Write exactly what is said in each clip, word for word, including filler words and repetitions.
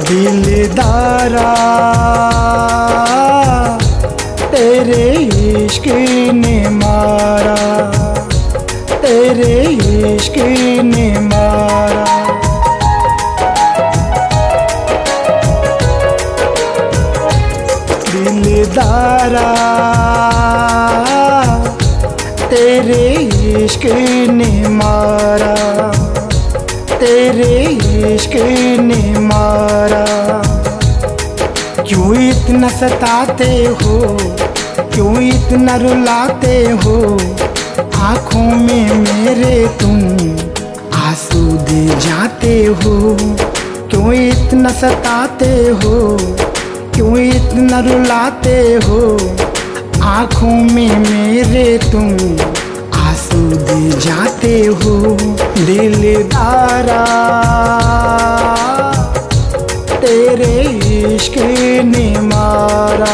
दिलदारा तेरे इश्क ने मारा, तेरे इश्क ने मारा। दिलदारा तेरे इश्क ने मारा, तेरे इश्क ने मारा। क्यों इतना सताते हो, क्यों इतना रुलाते हो, आँखों में मेरे तुम आंसू दे जाते हो। क्यों इतना सताते हो, क्यों इतना रुलाते हो, आँखों में मेरे तुम आंसू दे जाते हो। दिलदारा तेरे इश्क ने मारा।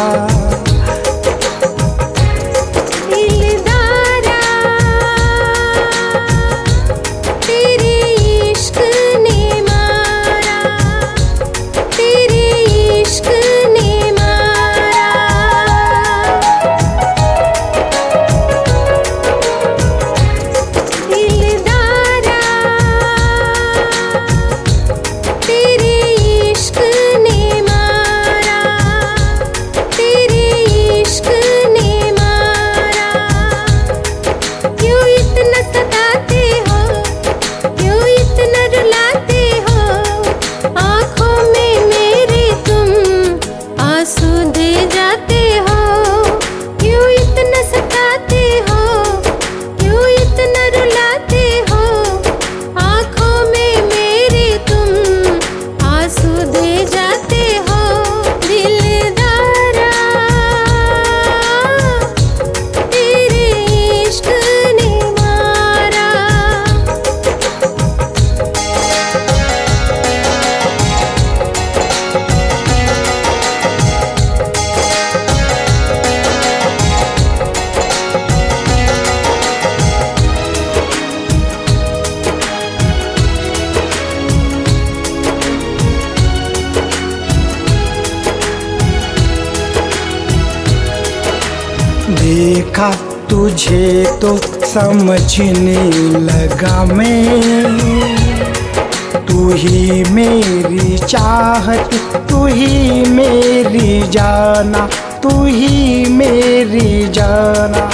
देखा तुझे तो समझने लगा मैं, तू ही मेरी चाहत, तू ही मेरी जाना, तू ही मेरी जाना।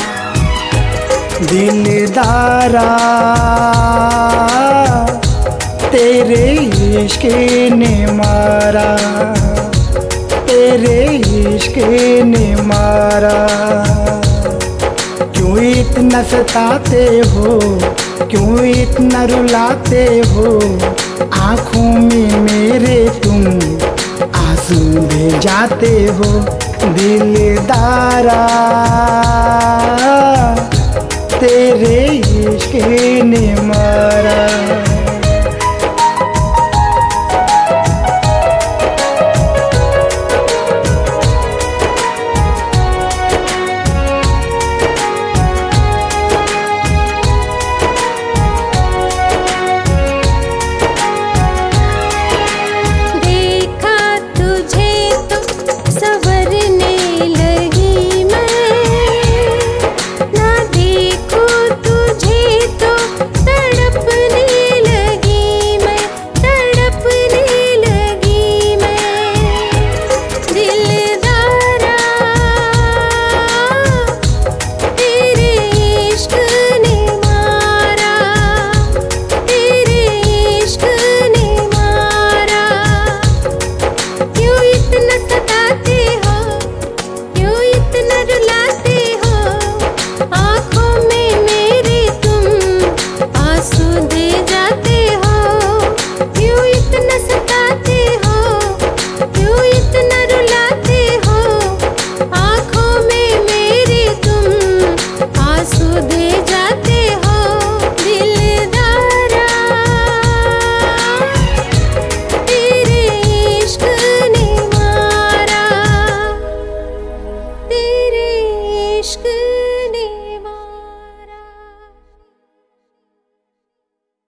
दिलदारा तेरे इश्क ने मारा, तेरे इश्क ने मारा। क्यों इतना सताते हो, क्यों इतना रुलाते हो, आँखों में मेरे तुम आंसू दे जाते हो। दिलदारा